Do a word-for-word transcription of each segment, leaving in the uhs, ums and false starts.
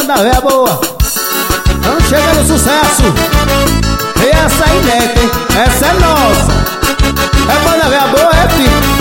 banda velha boa. Vamos chegar no sucesso. E essa aí, né, hein? Essa é nossa. É banda velha boa, é pico.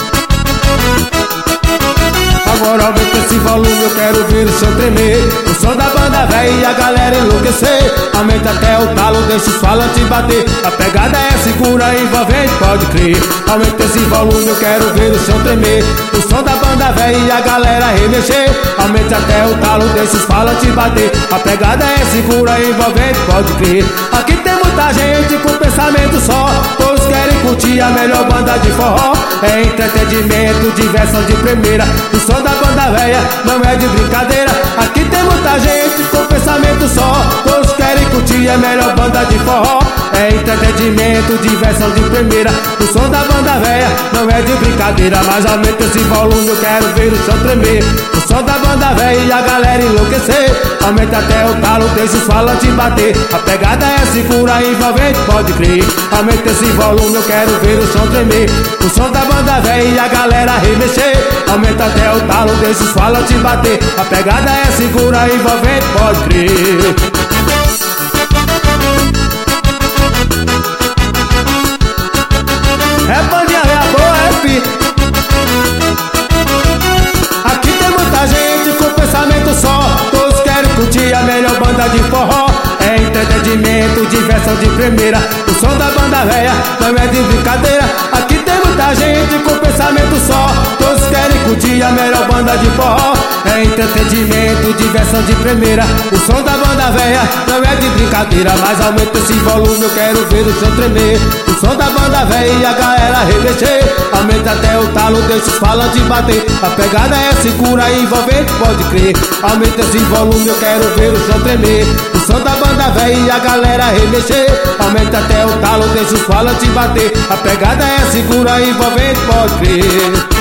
Agora aumenta esse volume, eu quero ver o chão tremer. O som da banda velha e a galera enlouquecer. Aumenta até o talo, deixa os falantes bater. A pegada é segura, envolvente, pode crer. Aumenta esse volume, eu quero ver o chão tremer. O som da banda velha e a galera remexer. Aumenta até o talo, deixa os falantes bater. A pegada é segura, envolvente, pode crer. Aqui tem muita gente com pensamento só. Todos querem curtir a melhor banda de forró. É entretenimento, diversão de primeira. O som da banda velha não é de brincadeira. Aqui tem muita gente com pensamento só. Todos querem curtir a melhor banda de forró. É entretenimento, diversão de primeira. O som da banda velha não é de brincadeira. Mas aumenta esse volume, eu quero ver o chão tremer. O som da banda velha e a galera enlouquecer. Aumenta até o talo, deixa os falantes bater. A pegada é segura, envolvente, pode crer. Aumenta esse volume, eu quero ver o chão tremer. O som da banda velha e a galera remexer. Aumenta até o talo, deixa os falantes bater. A pegada é segura, envolvente, pode crer. É bandinha velha boa, é pico. Aqui tem muita gente com pensamento só. Todos querem curtir a melhor banda de forró. É entretenimento, diversão de primeira. O som da banda velha não é de brincadeira. Aqui tem muita gente com pensamento só. Todos querem curtir a melhor banda de forró. É entretenimento, diversão de primeira. O som da banda velha não é de brincadeira. Mas aumenta esse volume, eu quero ver o chão tremer. O som da banda velha e a galera remexer. Aumenta até o talo, deixa os falantes bater. A pegada é segura, envolvente, pode crer. Aumenta esse volume, eu quero ver o chão tremer. O som da banda velha e a galera remexer. Aumenta até o talo, deixa os falantes bater. A pegada é segura, envolvente, pode crer.